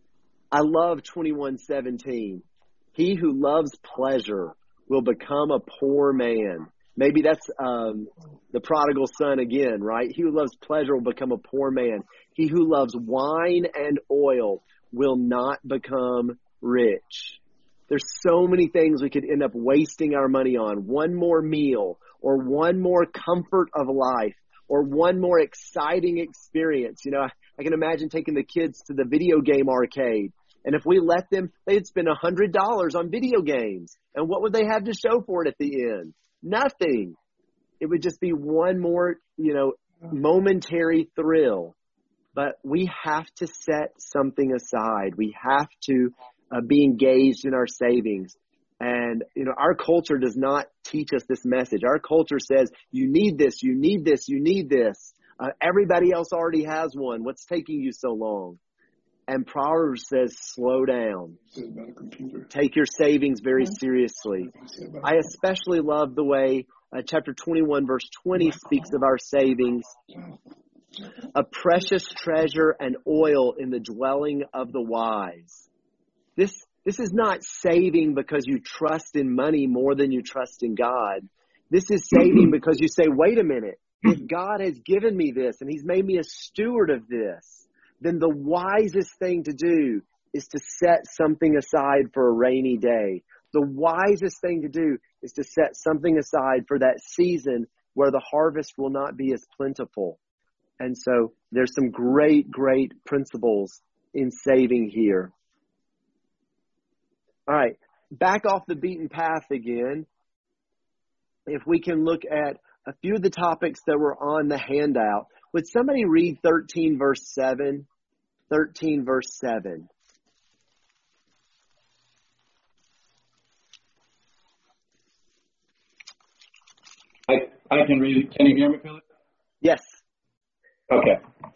I love 21:17. He who loves pleasure will become a poor man. Maybe that's the prodigal son again, right? He who loves pleasure will become a poor man. He who loves wine and oil will not become rich. There's so many things we could end up wasting our money on. One more meal, or one more comfort of life, or one more exciting experience. You know, I can imagine taking the kids to the video game arcade. And if we let them, they'd spend $100 on video games. And what would they have to show for it at the end? Nothing. It would just be one more, momentary thrill. But we have to set something aside. We have to be engaged in our savings. And, our culture does not teach us this message. Our culture says, you need this, you need this, you need this. Everybody else already has one. What's taking you so long? And Proverbs says, slow down. Take your savings very seriously. I especially love the way chapter 21, verse 20 speaks of our savings. A precious treasure and oil in the dwelling of the wise. This is not saving because you trust in money more than you trust in God. This is saving because you say, wait a minute, if God has given me this and he's made me a steward of this, then the wisest thing to do is to set something aside for a rainy day. The wisest thing to do is to set something aside for that season where the harvest will not be as plentiful. And so there's some great, great principles in saving here. All right, back off the beaten path again. If we can look at a few of the topics that were on the handout. Would somebody read 13 verse 7? 13 verse 7. I can read it. Can you hear me, Philip? Yes. Okay.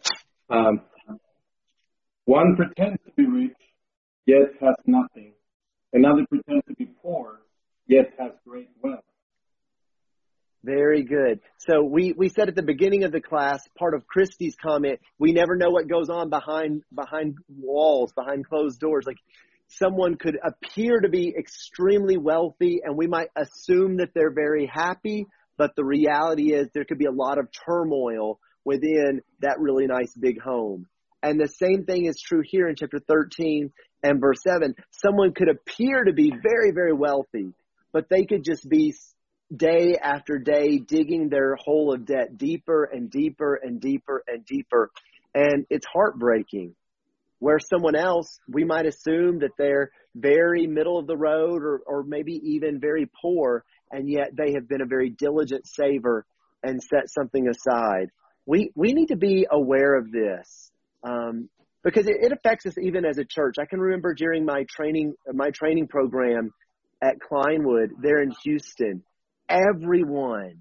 One pretends to be rich, yet has nothing. Another pretends to be poor, yet has great wealth. Very good. So we said at the beginning of the class, part of Christy's comment, we never know what goes on behind walls, behind closed doors. Like someone could appear to be extremely wealthy and we might assume that they're very happy, but the reality is there could be a lot of turmoil within that really nice big home. And the same thing is true here in chapter 13 and verse 7. Someone could appear to be very, very wealthy, but they could just be day after day digging their hole of debt deeper and deeper and deeper and deeper. And it's heartbreaking. Where someone else, we might assume that they're very middle of the road or maybe even very poor, and yet they have been a very diligent saver and set something aside. We need to be aware of this because it affects us even as a church. I can remember during my training program at Kleinwood there in Houston, everyone,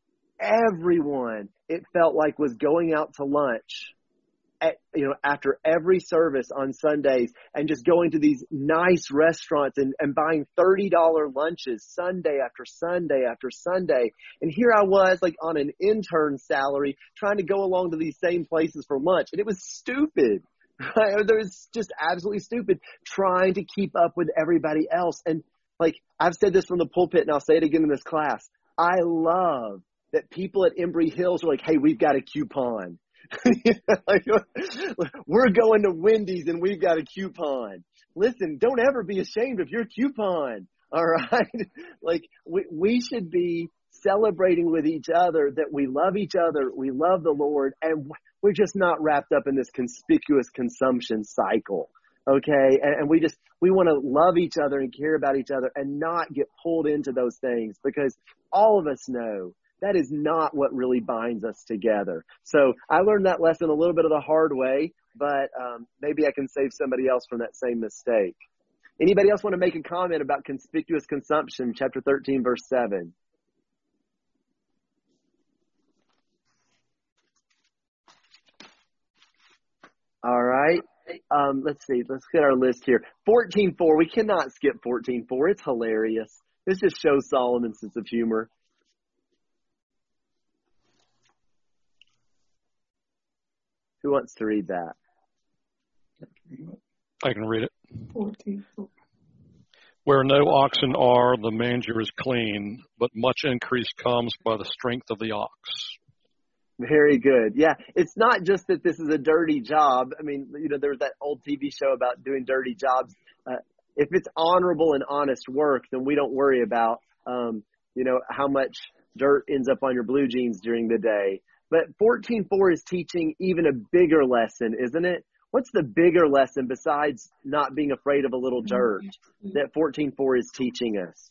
it felt like was going out to lunch after every service on Sundays and just going to these nice restaurants and buying $30 lunches Sunday after Sunday after Sunday. And here I was like on an intern salary trying to go along to these same places for lunch. And it was stupid. Right? It was just absolutely stupid trying to keep up with everybody else. And like I've said this from the pulpit and I'll say it again in this class. I love that people at Embry Hills are like, hey, we've got a coupon. Like, we're going to Wendy's and we've got a coupon. Listen, don't ever be ashamed of your coupon. All right. Like we should be celebrating with each other that we love each other. We love the Lord and we're just not wrapped up in this conspicuous consumption cycle. Okay. And we want to love each other and care about each other and not get pulled into those things because all of us know that is not what really binds us together. So I learned that lesson a little bit of the hard way, but maybe I can save somebody else from that same mistake. Anybody else want to make a comment about conspicuous consumption, chapter 13, verse 7? All right. Let's see. Let's get our list here. 14:4. We cannot skip 14:4. It's hilarious. This just shows Solomon's sense of humor. Who wants to read that? I can read it. Where no oxen are, the manger is clean, but much increase comes by the strength of the ox. Very good. Yeah, it's not just that this is a dirty job. I mean, there's that old TV show about doing dirty jobs. If it's honorable and honest work, then we don't worry about, how much dirt ends up on your blue jeans during the day. But 14:4 is teaching even a bigger lesson, isn't it? What's the bigger lesson besides not being afraid of a little dirt that 14:4 is teaching us?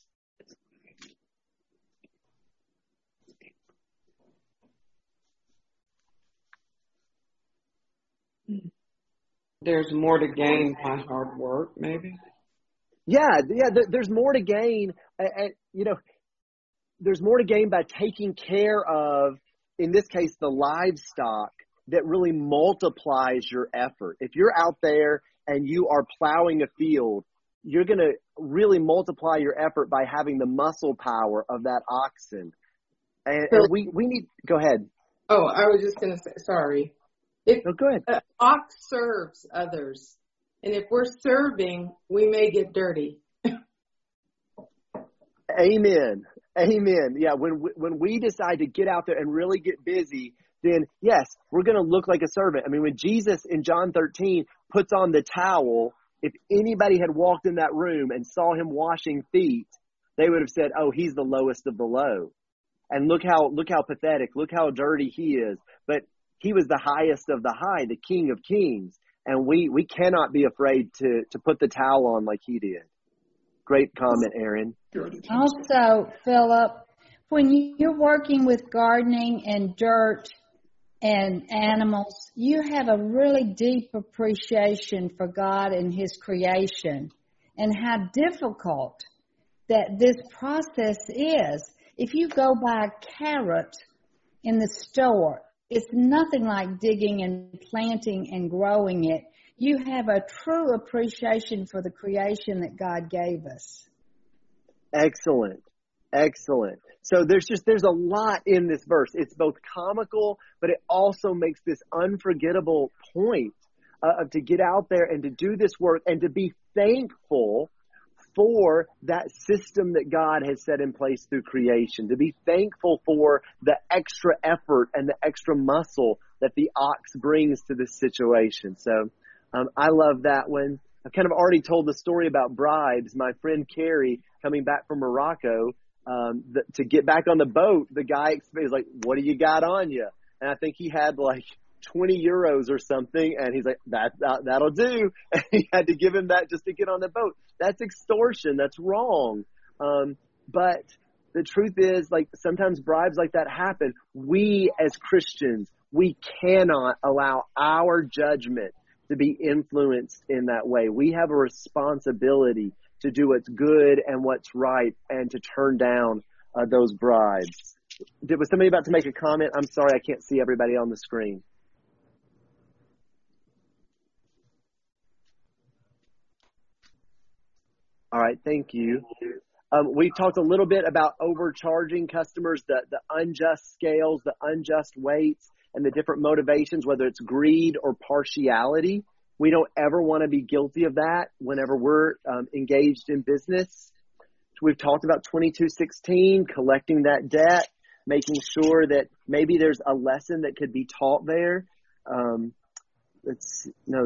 There's more to gain by hard work, maybe. Yeah. There's more to gain. There's more to gain by taking care of, in this case, the livestock that really multiplies your effort. If you're out there and you are plowing a field, you're going to really multiply your effort by having the muscle power of that oxen. And we need, go ahead. Oh, I was just going to say, sorry. Go ahead. An ox serves others. And if we're serving, we may get dirty. Amen. Yeah, when we decide to get out there and really get busy, then yes, we're going to look like a servant. I mean, when Jesus in John 13 puts on the towel, if anybody had walked in that room and saw him washing feet, they would have said, "Oh, he's the lowest of the low." And look how pathetic, look how dirty he is. But he was the highest of the high, the King of Kings. And we cannot be afraid to put the towel on like he did. Great comment, Aaron. Also, Philip, when you're working with gardening and dirt and animals, you have a really deep appreciation for God and his creation and how difficult that this process is. If you go buy a carrot in the store, it's nothing like digging and planting and growing it. You have a true appreciation for the creation that God gave us. Excellent. So there's a lot in this verse. It's both comical, but it also makes this unforgettable point of to get out there and to do this work and to be thankful for that system that God has set in place through creation, to be thankful for the extra effort and the extra muscle that the ox brings to this situation. So I love that one. I've kind of already told the story about bribes. My friend Carrie coming back from Morocco, to get back on the boat, the guy is like, "What do you got on you?" And I think he had like 20 euros or something. And he's like, that'll do. And he had to give him that just to get on the boat. That's extortion. That's wrong. But the truth is, like, sometimes bribes like that happen. We as Christians, we cannot allow our judgment to be influenced in that way. We have a responsibility to do what's good and what's right and to turn down those bribes. Was somebody about to make a comment? I'm sorry, I can't see everybody on the screen. All right, thank you. We talked a little bit about overcharging customers, the unjust scales, the unjust weights, and the different motivations, whether it's greed or partiality. We don't ever want to be guilty of that whenever we're engaged in business. We've talked about 2216, collecting that debt, making sure that maybe there's a lesson that could be taught there. That's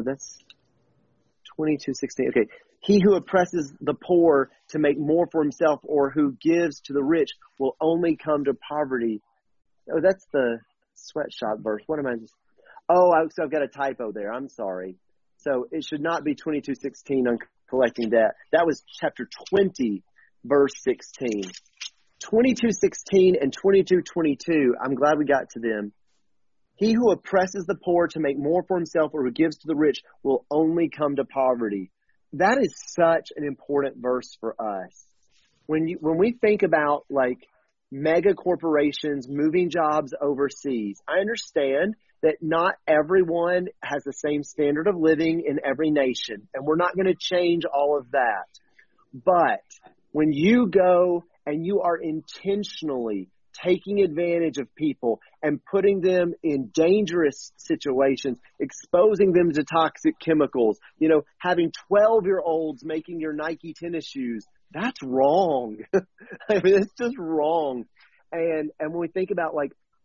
2216. Okay. He who oppresses the poor to make more for himself or who gives to the rich will only come to poverty. Oh, that's the sweatshop verse. What am I just? Oh, so I've got a typo there. I'm sorry. So it should not be 22:16 on collecting debt. That was chapter 20, verse 16. 22:16 and 22:22. I'm glad we got to them. He who oppresses the poor to make more for himself or who gives to the rich will only come to poverty. That is such an important verse for us. When we think about like mega corporations moving jobs overseas, I understand that not everyone has the same standard of living in every nation, and we're not going to change all of that. But when you go and you are intentionally taking advantage of people and putting them in dangerous situations, exposing them to toxic chemicals, having 12-year-olds making your Nike tennis shoes. That's wrong. I mean, it's just wrong. And when we think about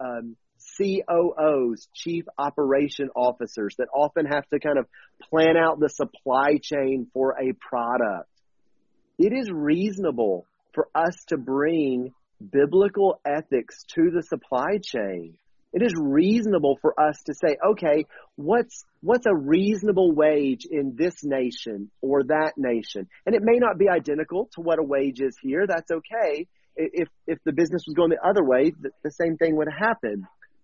COOs, chief operation officers, that often have to kind of plan out the supply chain for a product, it is reasonable for us to bring biblical ethics to the supply chain. It is reasonable for us to say, okay, what's a reasonable wage in this nation or that nation? And it may not be identical to what a wage is here. That's okay. If the business was going the other way, the same thing would happen.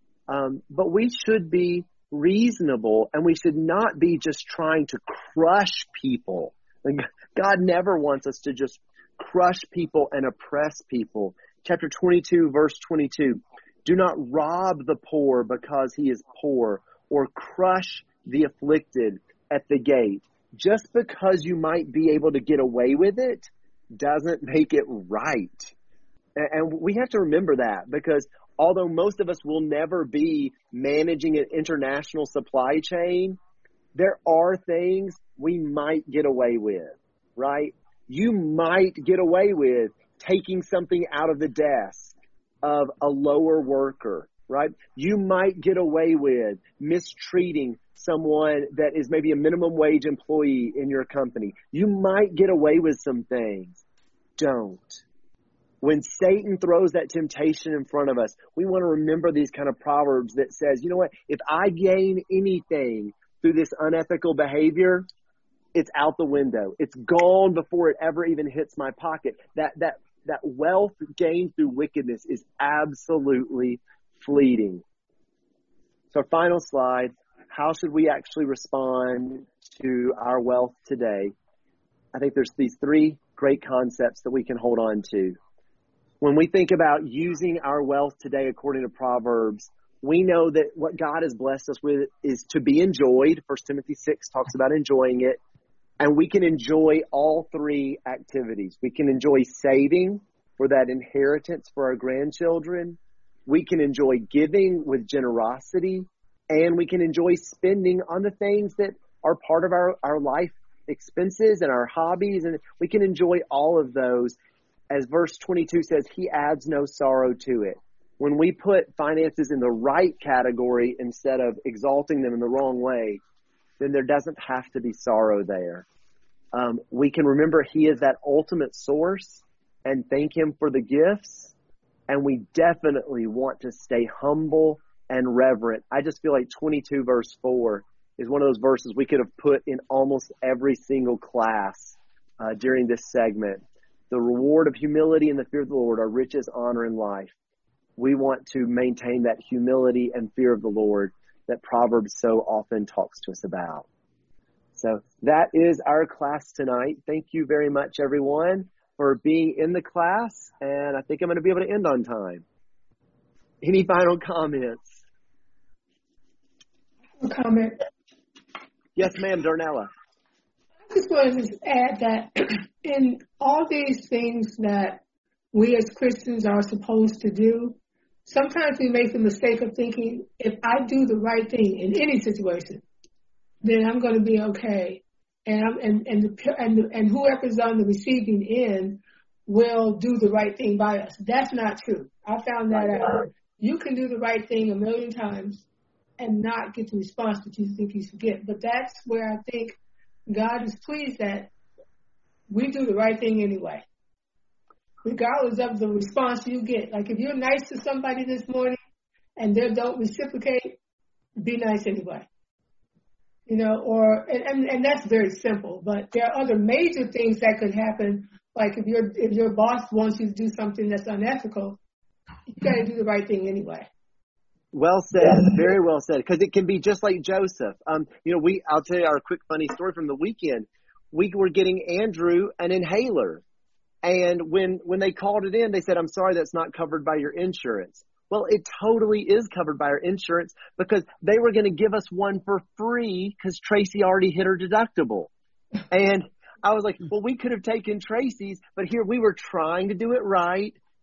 But we should be reasonable, and we should not be just trying to crush people. God never wants us to just crush people and oppress people. Chapter 22, verse 22, do not rob the poor because he is poor, or crush the afflicted at the gate. Just because you might be able to get away with it doesn't make it right. And we have to remember that, because although most of us will never be managing an international supply chain, there are things we might get away with, right? You might get away with taking something out of the desk of a lower worker, right? You might get away with mistreating someone that is maybe a minimum wage employee in your company. You might get away with some things. Don't. When Satan throws that temptation in front of us, we want to remember these kind of proverbs that says, you know what, if I gain anything through this unethical behavior, it's out the window. It's gone before it ever even hits my pocket. That wealth gained through wickedness is absolutely fleeting. So final slide, how should we actually respond to our wealth today? I think there's these three great concepts that we can hold on to. When we think about using our wealth today according to Proverbs, we know that what God has blessed us with is to be enjoyed. 1 Timothy 6 talks about enjoying it. And we can enjoy all three activities. We can enjoy saving for that inheritance for our grandchildren. We can enjoy giving with generosity. And we can enjoy spending on the things that are part of our life expenses and our hobbies. And we can enjoy all of those. As verse 22 says, he adds no sorrow to it. When we put finances in the right category instead of exalting them in the wrong way, then there doesn't have to be sorrow there. We can remember he is that ultimate source and thank him for the gifts. And we definitely want to stay humble and reverent. I just feel like 22 verse 4 is one of those verses we could have put in almost every single class during this segment. The reward of humility and the fear of the Lord are riches, honor, and life. We want to maintain that humility and fear of the Lord that Proverbs so often talks to us about. So that is our class tonight. Thank you very much, everyone, for being in the class. And I think I'm going to be able to end on time. Any final comments? Comment. Yes, ma'am, Darnella. I just wanted to add that in all these things that we as Christians are supposed to do, sometimes we make the mistake of thinking, if I do the right thing in any situation, then I'm going to be okay. And whoever's on the receiving end will do the right thing by us. That's not true. I found that out. You can do the right thing 1,000,000 times and not get the response that you think you should get. But that's where I think God is pleased that we do the right thing anyway, regardless of the response you get. Like if you're nice to somebody this morning and they don't reciprocate, be nice anyway. You know, and that's very simple. But there are other major things that could happen. Like if your boss wants you to do something that's unethical, you got to do the right thing anyway. Well said. Very well said. Because it can be just like Joseph. I'll tell you our quick funny story from the weekend. We were getting Andrew an inhaler. And when they called it in, they said, I'm sorry, that's not covered by your insurance. Well, it totally is covered by our insurance because they were going to give us one for free because Tracy already hit her deductible. And I was like, well, we could have taken Tracy's, but here we were trying to do it right.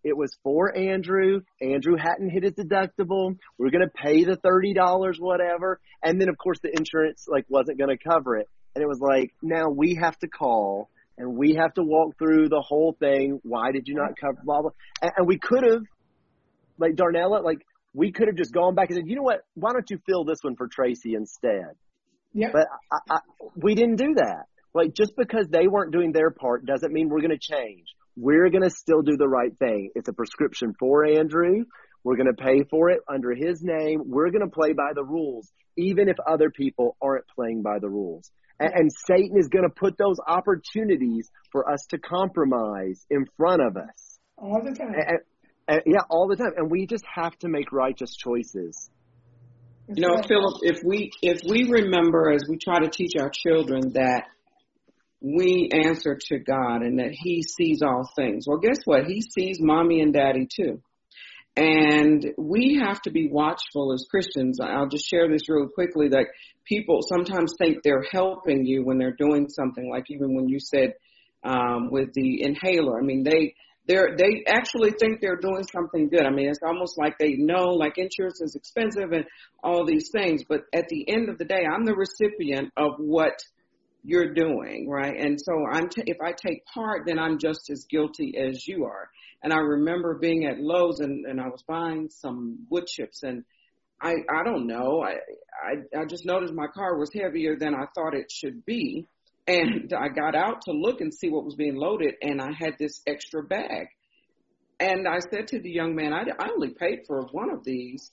It was for Andrew. Andrew hadn't hit his deductible. We're going to pay the $30, whatever. And then, of course, the insurance wasn't going to cover it. And it was like, now we have to call and we have to walk through the whole thing. Why did you not cover blah, blah? And we could have, Darnella, we could have just gone back and said, you know what? Why don't you fill this one for Tracy instead? Yep. But we didn't do that. Just because they weren't doing their part doesn't mean we're going to change. We're going to still do the right thing. It's a prescription for Andrew. We're going to pay for it under his name. We're going to play by the rules, even if other people aren't playing by the rules. And Satan is going to put those opportunities for us to compromise in front of us. All the time. All the time. And we just have to make righteous choices. Philip, if we remember as we try to teach our children that we answer to God and that he sees all things. Well, guess what? He sees mommy and daddy too. And we have to be watchful as Christians. I'll just share this real quickly, that people sometimes think they're helping you when they're doing something, like even when you said with the inhaler. I mean, they actually think they're doing something good. I mean, it's almost like they know, insurance is expensive and all these things. But at the end of the day, I'm the recipient of what you're doing, right? And so if I take part, then I'm just as guilty as you are. And I remember being at Lowe's and I was buying some wood chips, and I don't know, I just noticed my car was heavier than I thought it should be. And I got out to look and see what was being loaded, and I had this extra bag. And I said to the young man, I only paid for one of these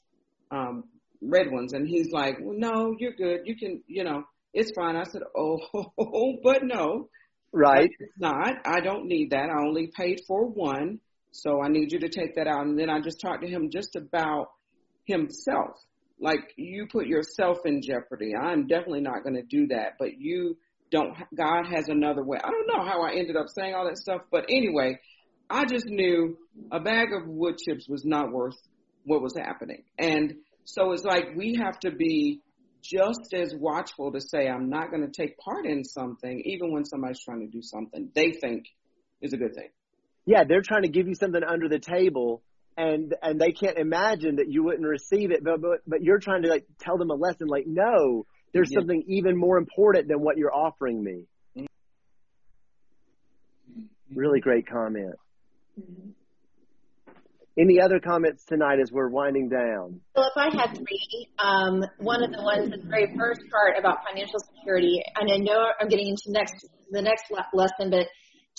red ones. And he's like, well, no, you're good. You can, it's fine. I said, oh, but no. Right. It's not. I don't need that. I only paid for one. So I need you to take that out. And then I just talked to him just about himself. You put yourself in jeopardy. I'm definitely not going to do that. But God has another way. I don't know how I ended up saying all that stuff. But anyway, I just knew a bag of wood chips was not worth what was happening. And so it's we have to be just as watchful to say, I'm not going to take part in something, even when somebody's trying to do something they think is a good thing. Yeah, they're trying to give you something under the table, and they can't imagine that you wouldn't receive it. But you're trying to tell them a lesson. No, there's something even more important than what you're offering me. Really great comment. Any other comments tonight as we're winding down? Well, if I had three, one of the ones, the very first part about financial security, and I know I'm getting into the next lesson, but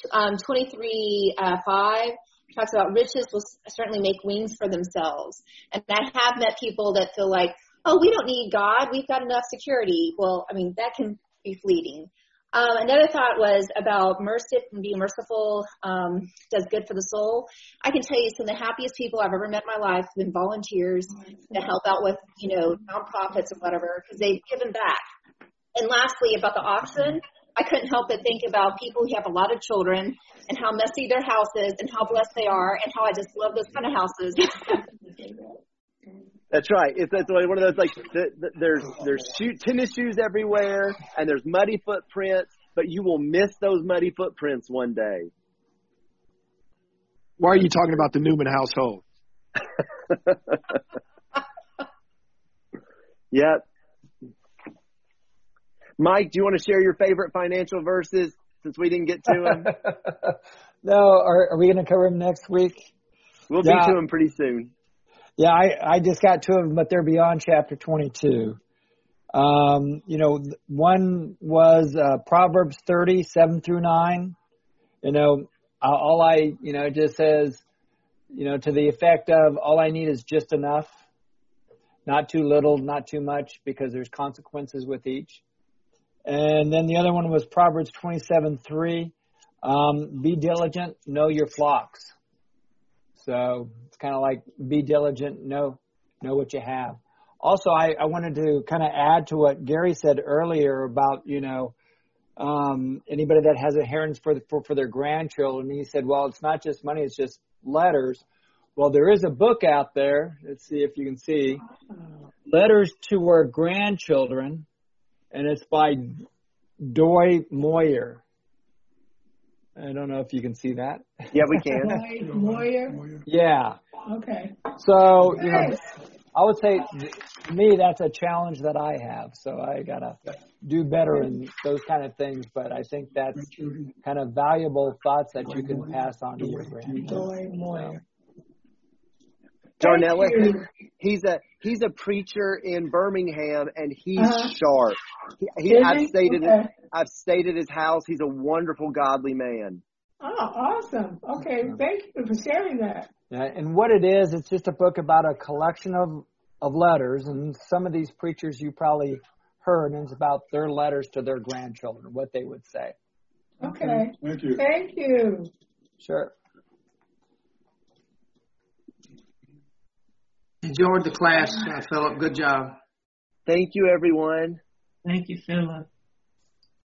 23:5 talks about riches will certainly make wings for themselves. And I have met people that feel like, oh, we don't need God. We've got enough security. Well, I mean, that can be fleeting. Another thought was about mercy and being merciful does good for the soul. I can tell you some of the happiest people I've ever met in my life have been volunteers to help out with, nonprofits and whatever, because they've given back. And lastly, about the auction, I couldn't help but think about people who have a lot of children and how messy their house is and how blessed they are and how I just love those kind of houses. That's right. That's one of those, there's tennis shoes everywhere and there's muddy footprints, but you will miss those muddy footprints one day. Why are you talking about the Newman household? Yep. Mike, do you want to share your favorite financial verses since we didn't get to them? No, are we going to cover them next week? We'll be to them pretty soon. Yeah, I just got two of them, but they're beyond chapter 22. One was Proverbs 30:7-9. It just says, to the effect of all I need is just enough, not too little, not too much, because there's consequences with each. And then the other one was Proverbs 27:3. Be diligent, know your flocks. So it's kind of like be diligent, know what you have. Also, I wanted to kind of add to what Gary said earlier about, anybody that has inheritance for their grandchildren. He said, well, it's not just money, it's just letters. Well, there is a book out there. Let's see if you can see. Letters to Our Grandchildren, and it's by Doy Moyer. I don't know if you can see that. Yeah, we can. Moyer. Yeah. Okay. So, I would say, to me, that's a challenge that I have. So I got to do better in those kind of things. But I think that's kind of valuable thoughts that you can pass on to your grandchildren. Darnella, he's a preacher in Birmingham, and he's sharp. I've stayed at his house. He's a wonderful, godly man. Oh, awesome. Okay, thank you for sharing that. Yeah, and what it is, it's just a book about a collection of letters, and some of these preachers you probably heard, and it's about their letters to their grandchildren, what they would say. Okay. Thank you. Thank you. Sure. Enjoyed the class, Philip. Good job. Thank you, everyone. Thank you, Philip.